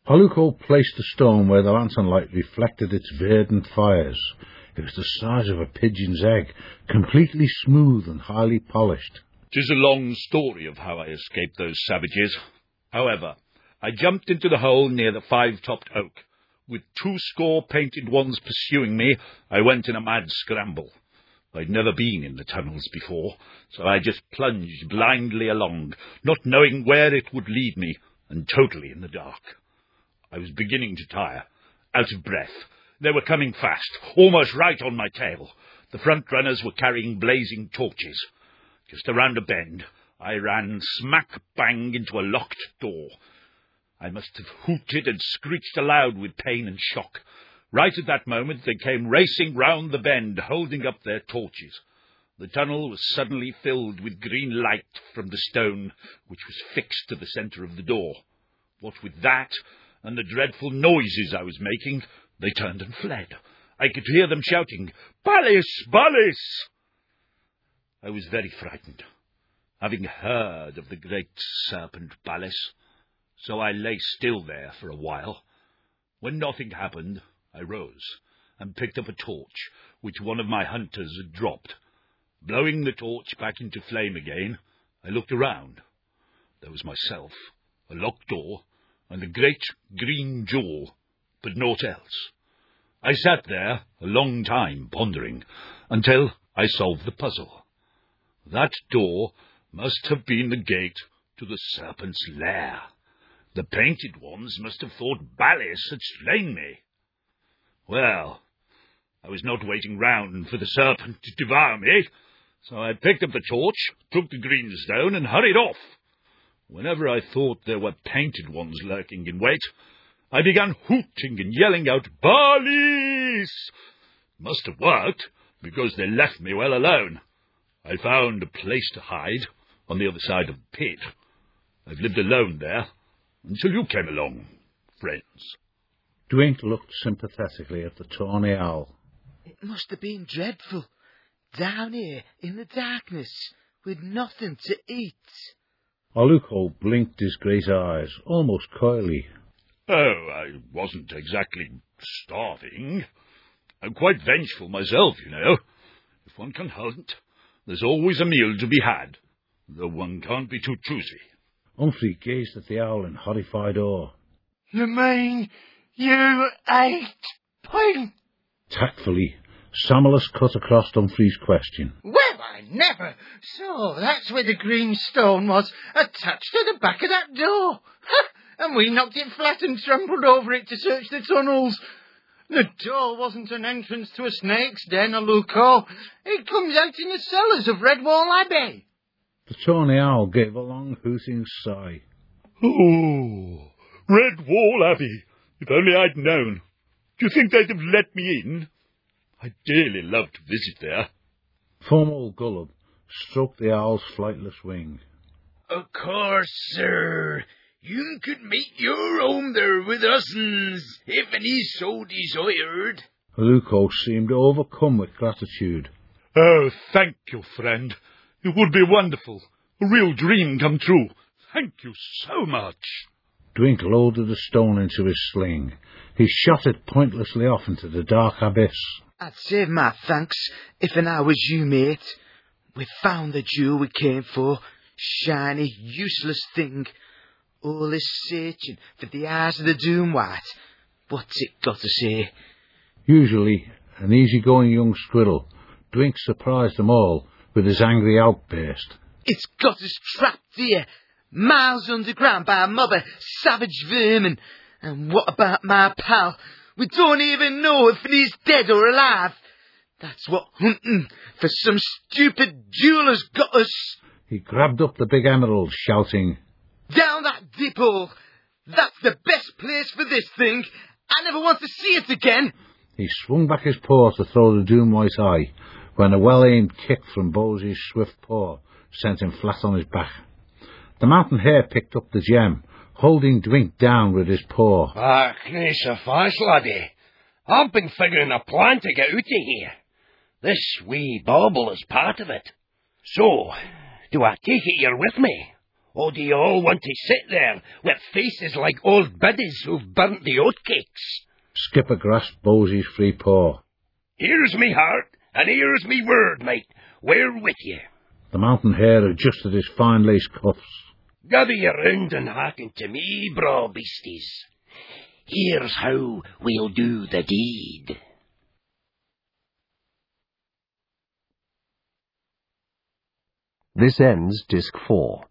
Aluko placed the stone where the lantern light reflected its verdant fires. It was the size of a pigeon's egg, completely smooth and highly polished. 'Tis a long story of how I escaped those savages. However, I jumped into the hole near the five-topped oak. With 200 painted ones pursuing me, I went in a mad scramble. I'd never been in the tunnels before, so I just plunged blindly along, not knowing where it would lead me, and totally in the dark. I was beginning to tire, out of breath. They were coming fast, almost right on my tail. The front runners were carrying blazing torches. Just around a bend, I ran smack-bang into a locked door. I must have hooted and screeched aloud with pain and shock. Right at that moment they came racing round the bend, holding up their torches. The tunnel was suddenly filled with green light from the stone, which was fixed to the centre of the door. What with that, and the dreadful noises I was making, they turned and fled. I could hear them shouting, "Ballis! Ballis!" I was very frightened, having heard of the great serpent Ballis, so I lay still there for a while. When nothing happened, I rose and picked up a torch, which one of my hunters had dropped. Blowing the torch back into flame again, I looked around. There was myself, a locked door, and a great green jewel, but naught else. I sat there a long time pondering, until I solved the puzzle. That door must have been the gate to the serpent's lair. The painted ones must have thought Ballis had slain me. Well, I was not waiting round for the serpent to devour me, so I picked up the torch, took the green stone, and hurried off. Whenever I thought there were painted ones lurking in wait, I began hooting and yelling out, "Ballis!" Must have worked, because they left me well alone. I found a place to hide on the other side of the pit. I've lived alone there until you came along, friends. Dwint looked sympathetically at the tawny owl. It must have been dreadful, down here in the darkness, with nothing to eat. Aluko blinked his great eyes, almost coyly. Oh, I wasn't exactly starving. I'm quite vengeful myself, you know. If one can hunt, there's always a meal to be had, though one can't be too choosy. Humphrey gazed at the owl in horrified awe. You mean you ate Pint? Tactfully, Samulus cut across Humphrey's question. Well, I never. So that's where the green stone was, attached to the back of that door. Ha! And we knocked it flat and trampled over it to search the tunnels. The door wasn't an entrance to a snake's den, Aluko. It comes out in the cellars of Redwall Abbey. The tawny owl gave a long hooting sigh. Oh, Redwall Abbey. If only I'd known. Do you think they'd have let me in? I'd dearly love to visit there. Fomal Gullub stroked the owl's flightless wing. Of course, sir. You could make your home there with us, if any so desired. Aluko seemed overcome with gratitude. Oh, thank you, friend. It would be wonderful. A real dream come true. Thank you so much. Dwint loaded a stone into his sling. He shot it pointlessly off into the dark abyss. I'd save my thanks if and I was you, mate. We found the jewel we came for. Shiny, useless thing. All this searching for the eyes of the Doomwhite. What's it got to say? Usually an easygoing young squirrel, Dwint surprised them all with his angry outburst. It's got us trapped here, miles underground by a mob of savage vermin. And what about my pal? We don't even know if he's dead or alive. That's what hunting for some stupid jeweller's got us. He grabbed up the big emerald, shouting, "Down that deep hole! That's the best place for this thing! I never want to see it again!" He swung back his paw to throw the Doomwhite eye, when a well-aimed kick from Bosey's swift paw sent him flat on his back. The mountain hare picked up the gem, holding Dwint down with his paw. Nae so fast, laddie. I've been figuring a plan to get out of here. This wee bauble is part of it. So, do I take it you're with me? Or do you all want to sit there with faces like old biddies who've burnt the oatcakes? Skipper grasped Bosey's free paw. Here's me heart, and here's me word, mate. We're with you. The mountain hare adjusted his fine lace cuffs. Gather ye round and hearken to me, braw beasties. Here's how we'll do the deed. This ends Disc 4.